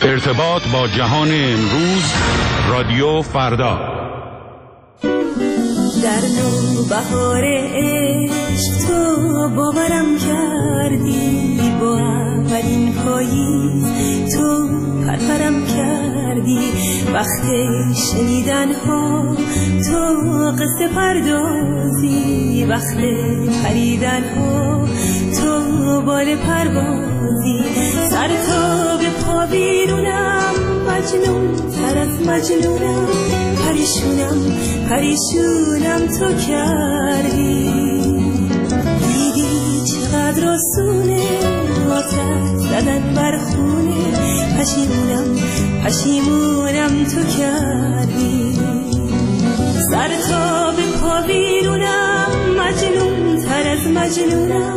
ارتباط با جهان امروز، رادیو فردا. در نوبهار عشق تو باورم کردی، با اولین پاییز تو پرپرم کردی. وقت شنیدن ها تو قصه پردازی، وقت پریدن ها تو بال پروازی. سر تا به پا بیرونم، مجنون تر از مجنونم، پریشونم تو کردی. دیدی چقدر آسونه آتش زدن بر خونه، پشیمونم تو کردی. سر تا به پا بیرونم، مجنون تر از مجنونم،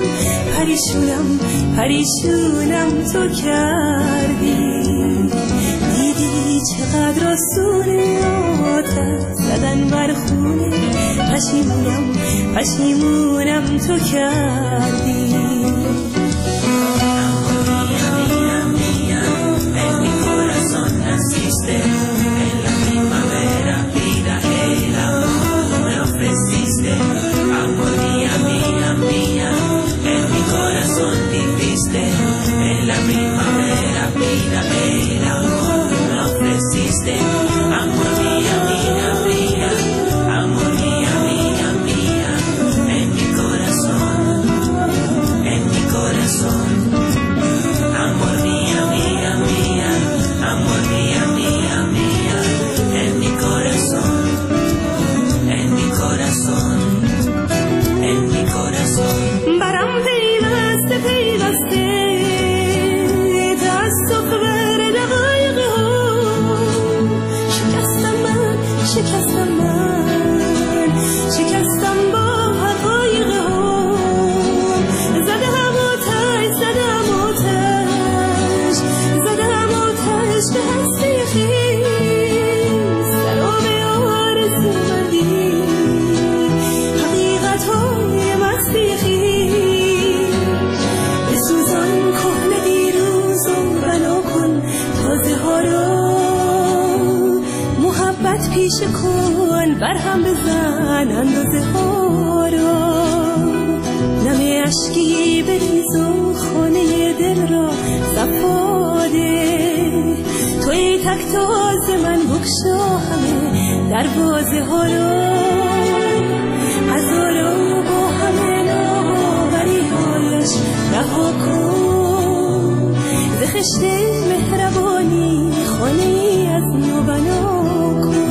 پریشونم تو کردی. دیدی چقدر آسونه آتش زدن بر خونه، پشیمونم تو کردی. برهم بزن اندازه ها را، نم اشکی بریز و خانه دل را صفاده. توی تک تاز من بکشا همه دروازه ها را، هزارا با همه ناوری هایش رها کن. ز خشت مهربانی خانه ای از نو بنا کن.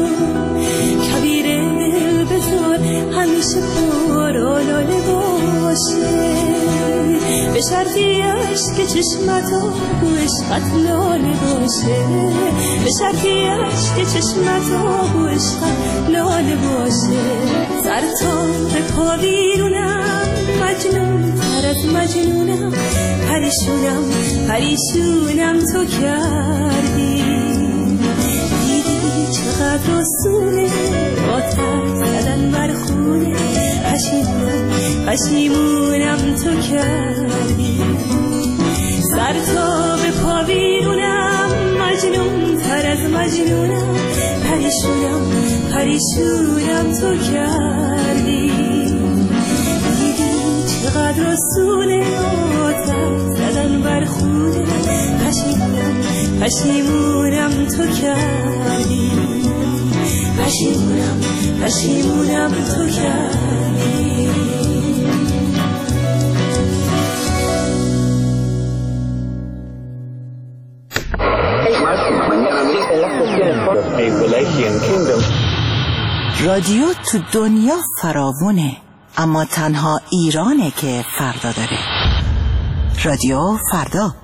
همیشه پرآلاله باشه، به شرطی عشق چشمت و عشقت لاله باشه، به شرطی عشق چشمت و عشقت لاله باشه. سر تا به پا بیرونم، مجنون تر از مجنونم، پریشونم تو کردی. دیدی چقدر آسونه آتش زدن بر خونه، پشیمونم تو کردی. سر تا به پا بیرونم، مجنون تر از مجنونم، پریشونم تو کردی. دیدی چقدر آسونه آتش زدن بر خونه، پشیمونم تو کردی. پشیمونم تو کردی. رادیو تو دنیا فراوونه، اما تنها ایرانه که فردا داره. رادیو فردا.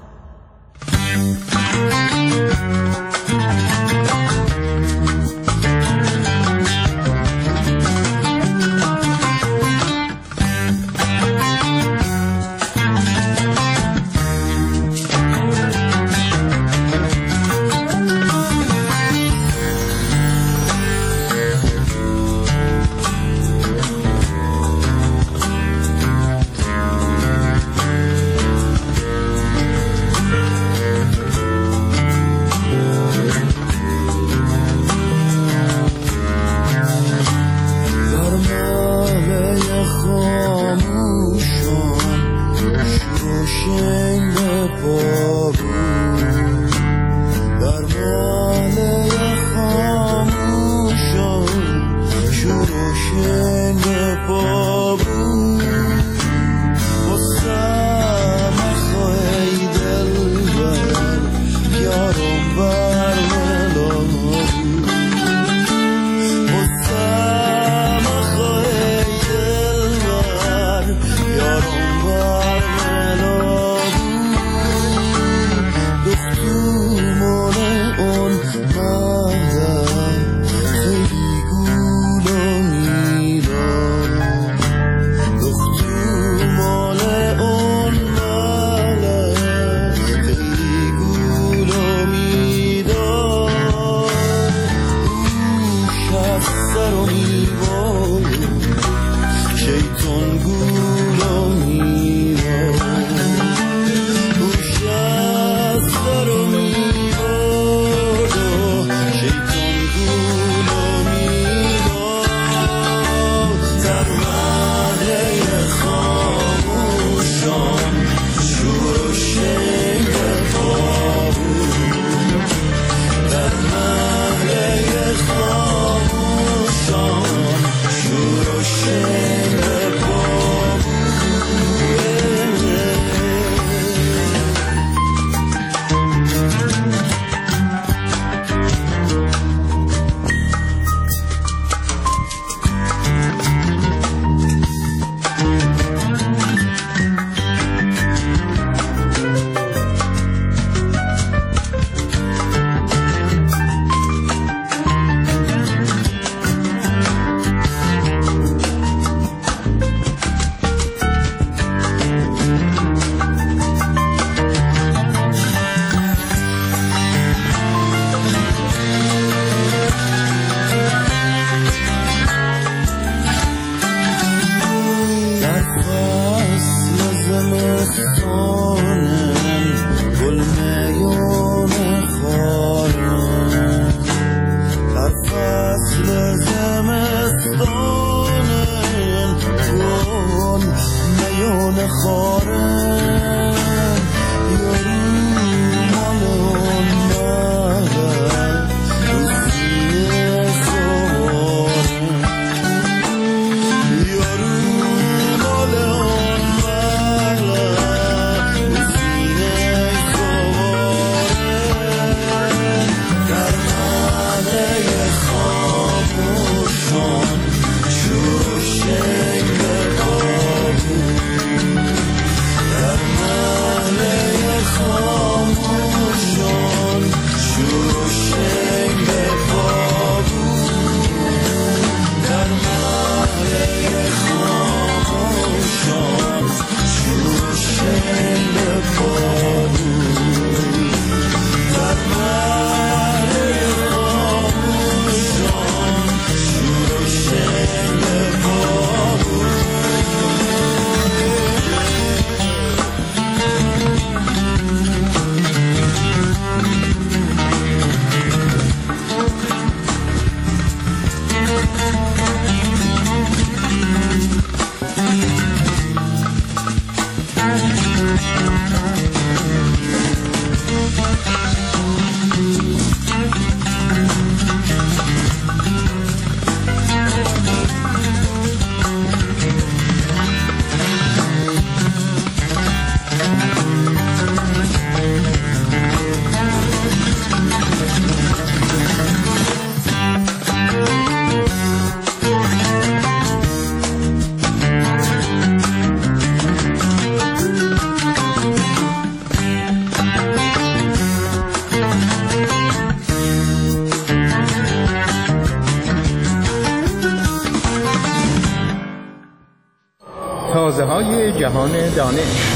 سازه‌های جهان دانش.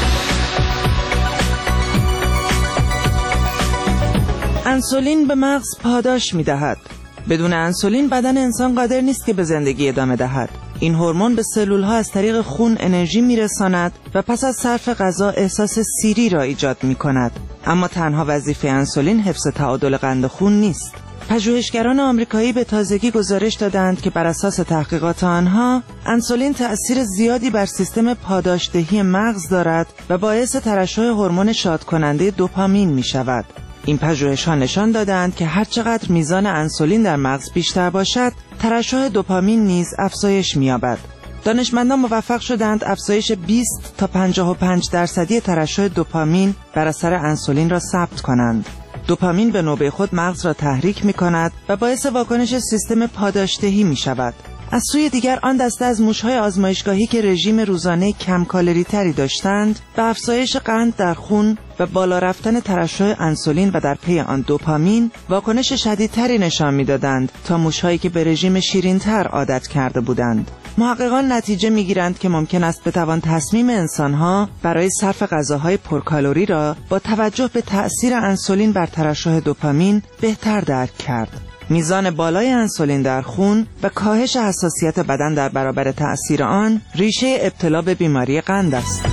انسولین به مغز پاداش می‌دهد. بدون انسولین بدن انسان قادر نیست که به زندگی ادامه دهد. این هورمون به سلول‌ها از طریق خون انرژی می‌رساند و پس از صرف غذا احساس سیری را ایجاد می‌کند. اما تنها وظیفه انسولین حفظ تعادل قند خون نیست. پژوهشگران آمریکایی به تازگی گزارش دادند که بر اساس تحقیقات آنها انسولین تأثیر زیادی بر سیستم پاداشدهی مغز دارد و باعث ترشح هورمون شادکننده دوپامین می‌شود. این پژوهش‌ها نشان دادند که هر چقدر میزان انسولین در مغز بیشتر باشد، ترشح دوپامین نیز افزایش می‌یابد. دانشمندان موفق شدند افزایش 20 تا 55% ترشح دوپامین بر اثر انسولین را ثبت کنند. دوپامین به نوبه خود مغز را تحریک می‌کند و باعث واکنش سیستم پاداشدهی می‌شود. از سوی دیگر آن دسته از موش‌های آزمایشگاهی که رژیم روزانه کم کالری تری داشتند، به افزایش قند در خون و بالا رفتن ترشح انسولین و در پی آن دوپامین واکنش شدیدتری نشان می‌دادند تا موش‌هایی که به رژیم شیرین‌تر عادت کرده بودند. محققان نتیجه می‌گیرند که ممکن است بتوان تصمیم انسان‌ها برای صرف غذاهای پرکالری را با توجه به تأثیر انسولین بر ترشح دوپامین بهتر درک کرد. میزان بالای انسولین در خون و کاهش حساسیت بدن در برابر تأثیر آن ریشه ابتلا به بیماری قند است.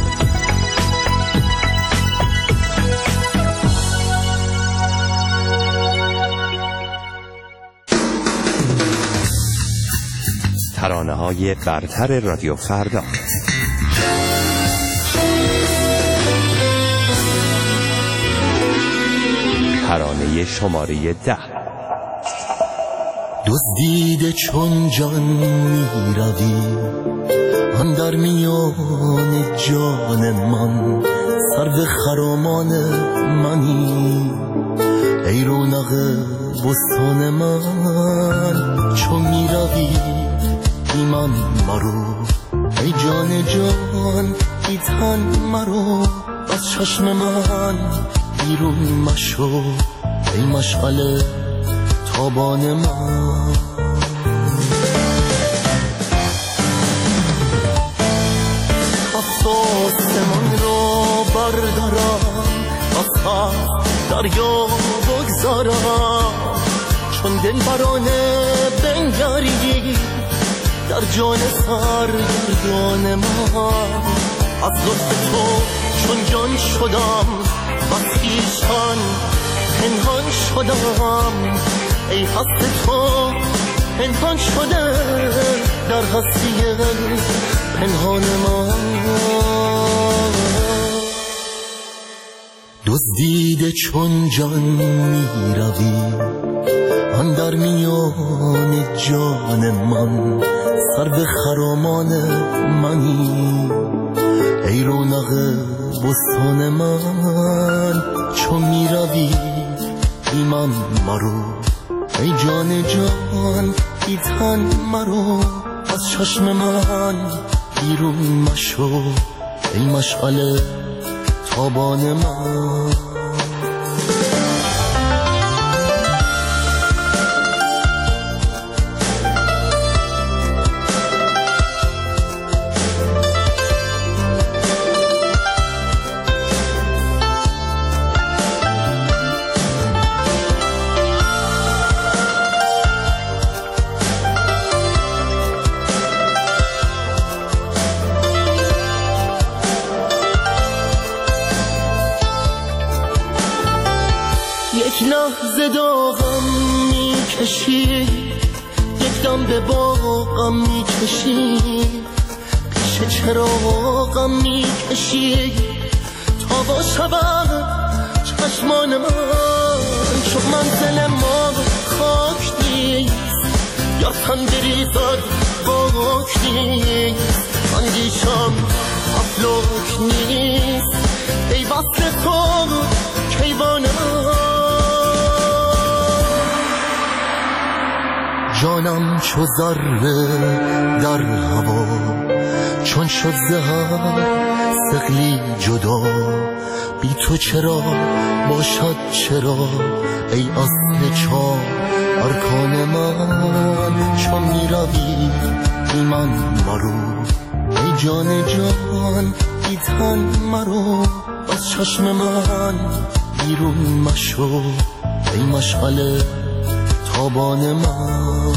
ترانه‌های برتر رادیو فردا. ترانه شماره 10. دزدیده چون جان می روی اندر میان جان من، سرو خرامان منی ای رونق بستان من. چون می روی ایمان مرو ای جان جان ای تن مرو، از چشم من بیرون مشو ای مشعل تابان من. آسمان را بردارم از دریا بگذارم، چون دل برانه بنگری در جان سرگردان من. از لطف تو چون جان شدم از خویشتن پنهان شدم، ای هست تو پنهان شده در هستی پنهان من. دزدیده چون جان می روی اندر میان جان من، سرو خرامان منی ای رونق بستان من. چون می روی ایمان مرو ای جان جان ای تن مرو، از چشم من بیرون مشو ای مشعل تابان من. یک لحظه داغم میکشی، یک دم به باغم میکشی، پیش چراغم میکشی تا با شود چشمان من. چون منزل ما خاک نیست یا تن بریزد باک نیست، اندیشم افلاک نیست ای وصل تو کیوان من. جانم چو ذره در هوا، چون شد زهر ثقلی جدا، بی تو چرا باشد چرا ای اصل چار ارکان من. چون می روی ایمان مرو ای جان جان دیدن مرا از چشم من بیرون مشو ای مشعل تابان من.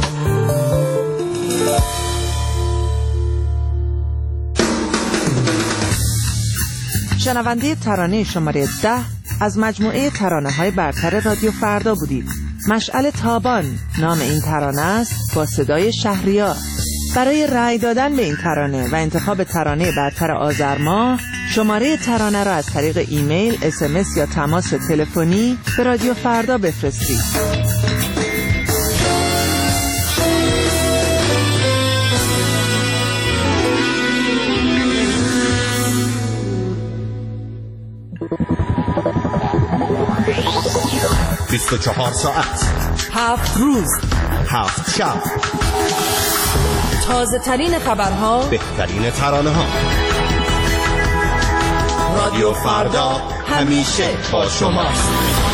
شنونده ترانه شماره 10 از مجموعه ترانه‌های برتر رادیو فردا بودید. مشعل تابان نام این ترانه است با صدای شهریار. برای رأی دادن به این ترانه و انتخاب ترانه برتر آذر ماه شماره ترانه را از طریق ایمیل، SMS یا تماس تلفنی به رادیو فردا بفرستید. چهار ساعت 7 روز 7 شب تازه ترین خبرها، بهترین ترانه ها. رادیو فردا همیشه با شماست.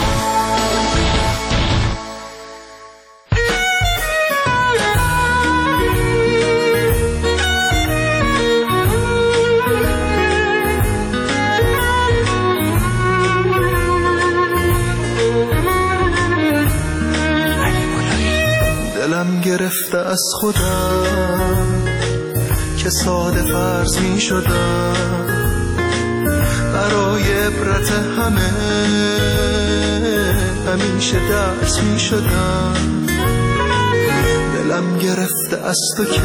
دلم گرفته از خودم که ساده فرض می شدم برای عبرت همه همیشه درس می شدم. دلم گرفته از تو که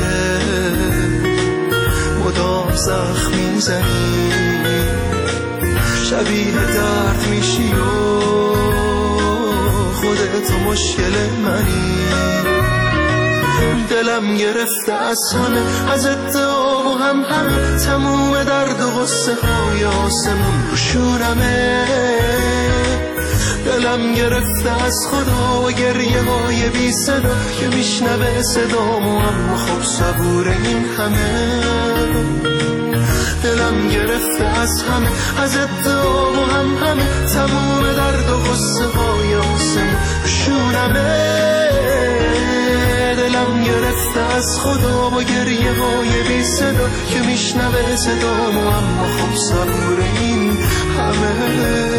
مدام زخم می زنی شبیه درد می شی و خودت مشکل منی. دلم گرفته از همه، از ادعا و همه تموم درد و غصه های آسمون روشونمه. دلم گرفته از خدا و گریه های بی صدا که میشنوه صدامو اما خب صبور این همه. دلم گرفته از همه، از ادعا و همه تموم درد و غصه های آسمون روشونمه. دلم گرفته از خدا با گریه های بی صدا که میشنوه صدامو اما خب صبور این همه.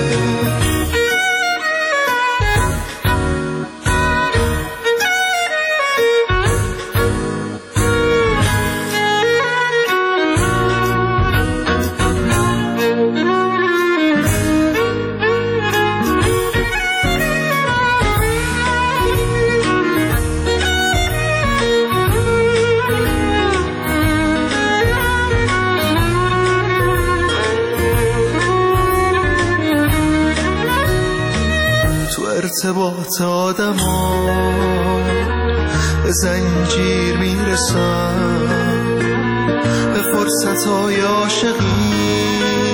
ارتباط آدم ها به زنجیر میرسن، به فرصت های عاشقی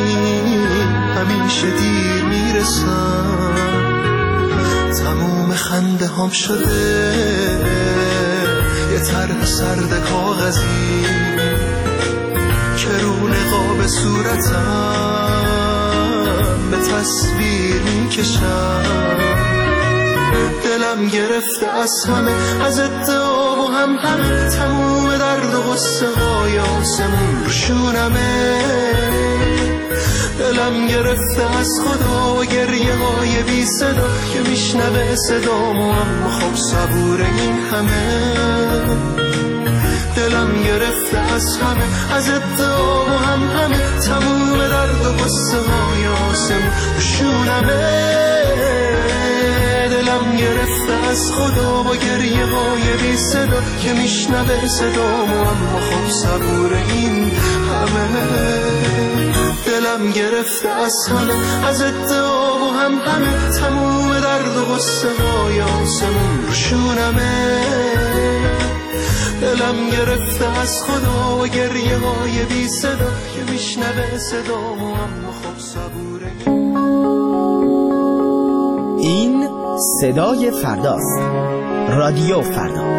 همیشه دیر میرسن. تموم خنده هم شده یه طرح سرد کاغذی که رو نقاب صورتم به تصویر میکشن. دلم گرفته از همه، از ادعا و همه تموم درد و غصه های آسمون روشونمه. دلم گرفته از خدا و گریه های بی صدا که میشنوه صدامو اما خب صبور این همه. دلم گرفته از همه، از ادعا و همه تموم درد و غصه های آسمون روشونمه. دلم گرفته از خدا با گریه های بی صدا که میشنوه صدامو اما خب صبور این همه. دلم گرفته از همه، از ادعا و همه تموم درد و غصه های آسمون روشونمه. دلم گرفته از خدا و گریه های بی صدا که میشنوه صدامو اما خب صبور این صدای فرداست. رادیو فردا.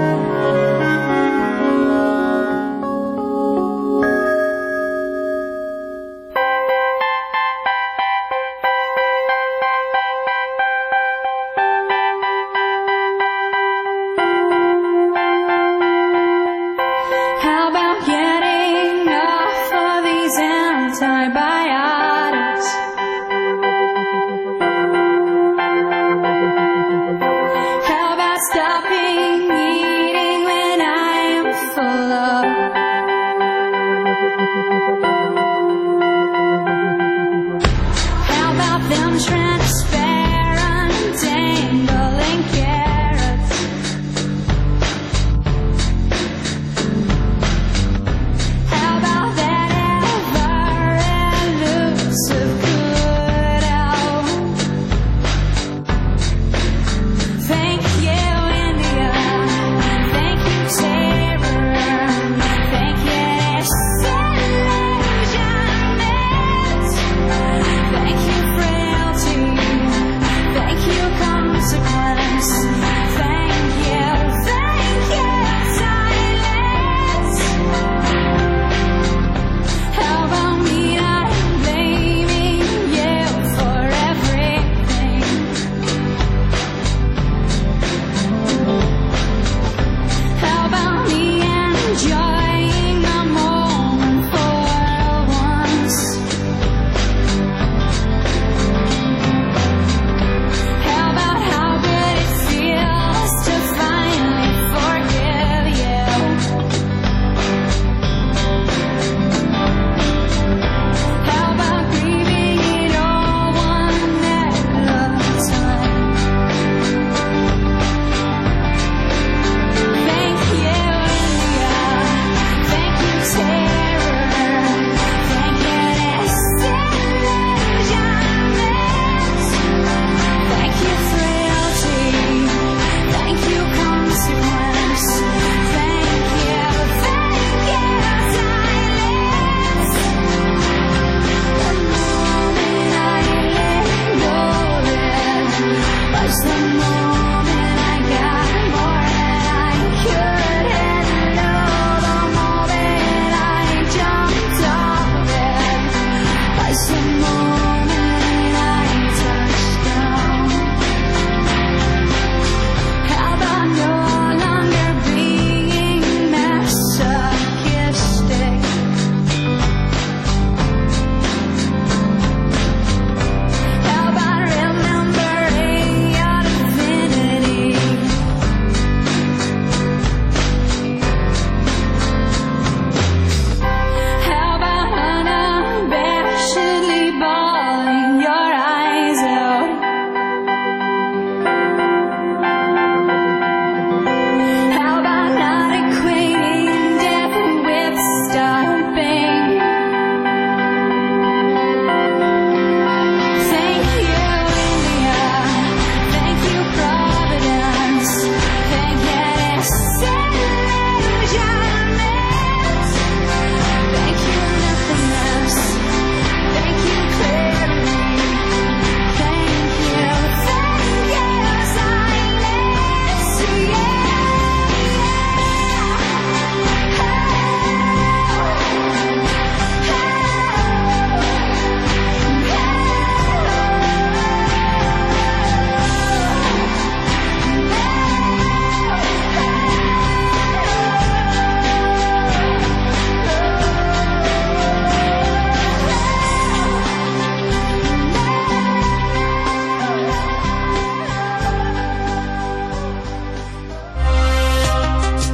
How about getting up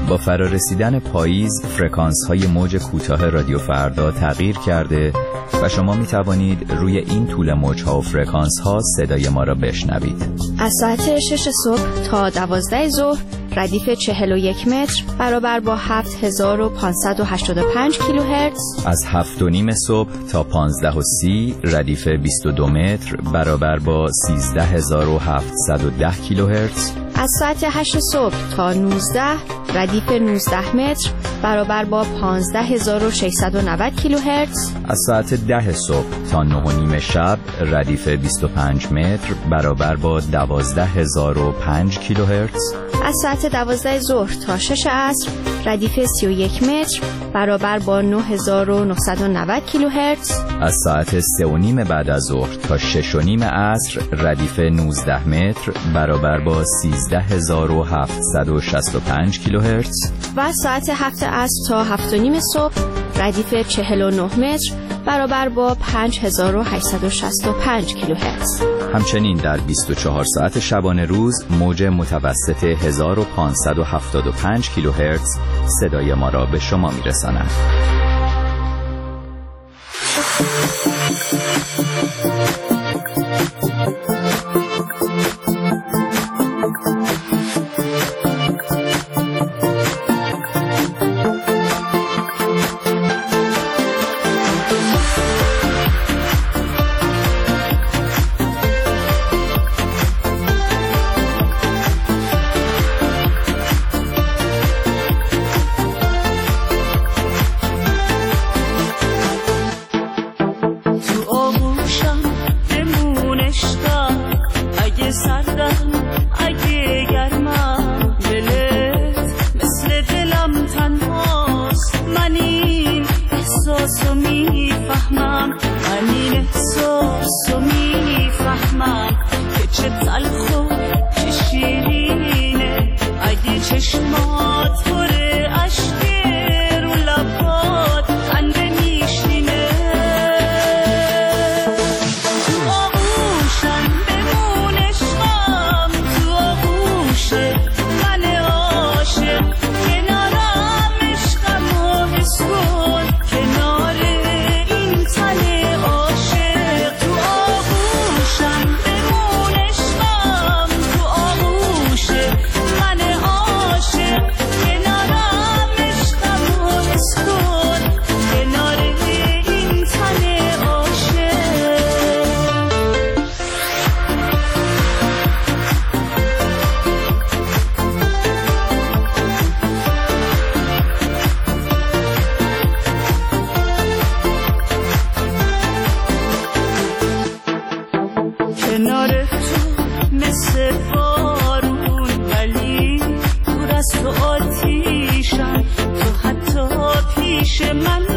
با فرارسیدن پاییز فرکانس‌های موج کوتاه رادیو فردا تغییر کرده و شما می توانید روی این طول موج‌ها و فرکانس‌ها صدای ما را بشنوید. از ساعت 6 صبح تا 12 ظهر ردیف 41 متر برابر با 7585 کیلوهرتز. از 7:30 صبح تا 15:30 ردیف 22 متر برابر با 13710 کیلوهرتز. از ساعت 8 صبح تا 19 ردیف 19 متر برابر با 15690 کیلوهرتز. از ساعت 10 صبح تا 9:30 شب ردیف 25 متر برابر با 12005 کیلوهرتز. از ساعت 12 ظهر تا 6 عصر ردیف 31 متر برابر با 9990 کیلوهرتز. از ساعت 3:30 بعد از ظهر تا 6:30 عصر ردیف 19 متر برابر با 13765 کیلوهرتز. و از ساعت 7 عصر تا 7:30 صبح ردیف 49 متر برابر با 5865 کیلوهرتز. همچنین در 24 ساعت شبانه روز موج متوسط 1575 کیلوهرتز صدای ما را به شما میرساند. کنار تو مثل بارون ولی دور از تو آتیشم، تو حتی پیش من